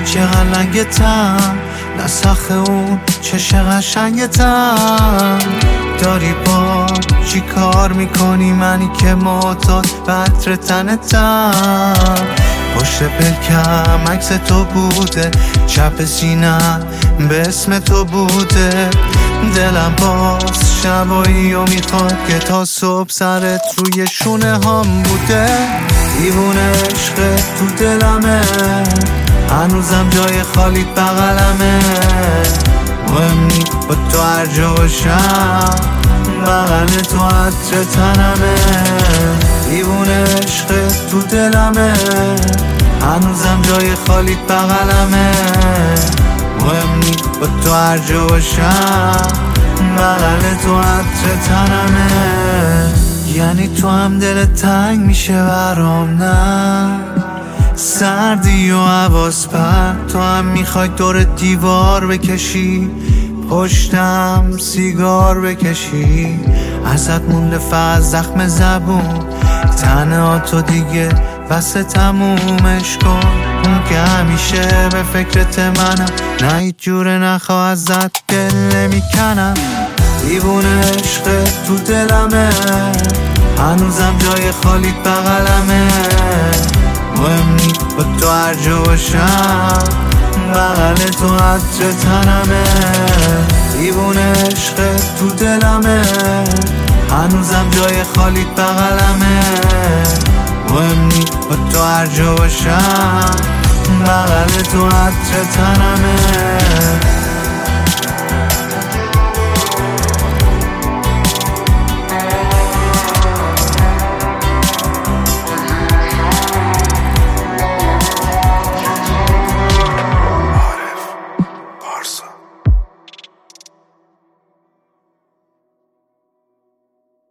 چقدر لنگتم، نسخ اون چش قشنگتم. داری با چی کار میکنی منی که معتاد به عطر تنتم؟ پشت پلکم عکس تو بوده، چپ سینم به اسم تو بوده. دلم باز شبایی و میخواد که تا صبح سرت روی شونه هام بوده. دیوونه عشق تو دلمه، هنوزم جای خالی بغلمه. مهم نی با تو هر جا باشم، بغل تو عطر تنمه. دیوونه عشق تو دلمه، هنوزم جای خالی بغلمه. مهم نی با تو هر جا باشم، بغل تو عطر تنمه. یعنی تو هم دلت تنگ میشه برام؟ نه سردی و حواس پرد، تو هم میخوای دور دیوار بکشی، پشتم سیگار بکشی. ازت مونده فقط زخم زبون، تنها تو دیگه بس تمومش کن. اون که همیشه به فکرت منم، نه هیچ جوره نخواه ازت دل نمیکنم. دیوونه عشق تو دلمه، هنوزم جای خالی بغلمه. مهم نی با تو هر جا باشم، بغل تو عطر تنمه. دیوونه عشق تو دلمه، هنوزم جای خالی بغلمه. مهم نی با تو هر جا باشم، بغل تو عطر تنمه.